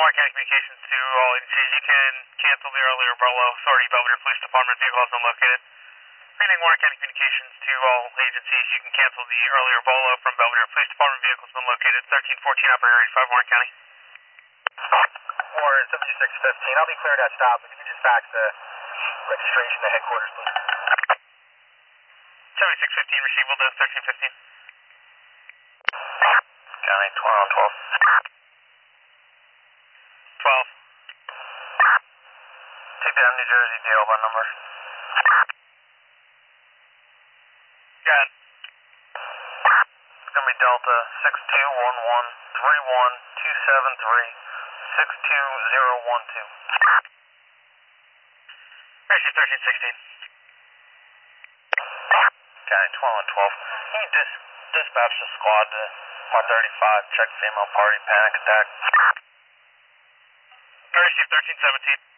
Warren County Communications to all agencies. You can cancel the earlier Bolo. Sorry, Belvedere Police Department vehicle has been located. Greeting Warren County Communications to all agencies. You can cancel the earlier Bolo from Belvedere Police Department vehicle has been located. 1314 Operator 85 Warren County. Warren 7615. I'll be cleared at stop. If you could just fax the registration to headquarters, please. 7615 receivable to 1315. County 12 on 12. 12. Take down New Jersey jail by number. Got it. It's going to be Delta 6211-31273-62012. Actually, 1316. County 12 on 12. Can you dispatch the squad to 135, check female party, panic attack? I received 1317.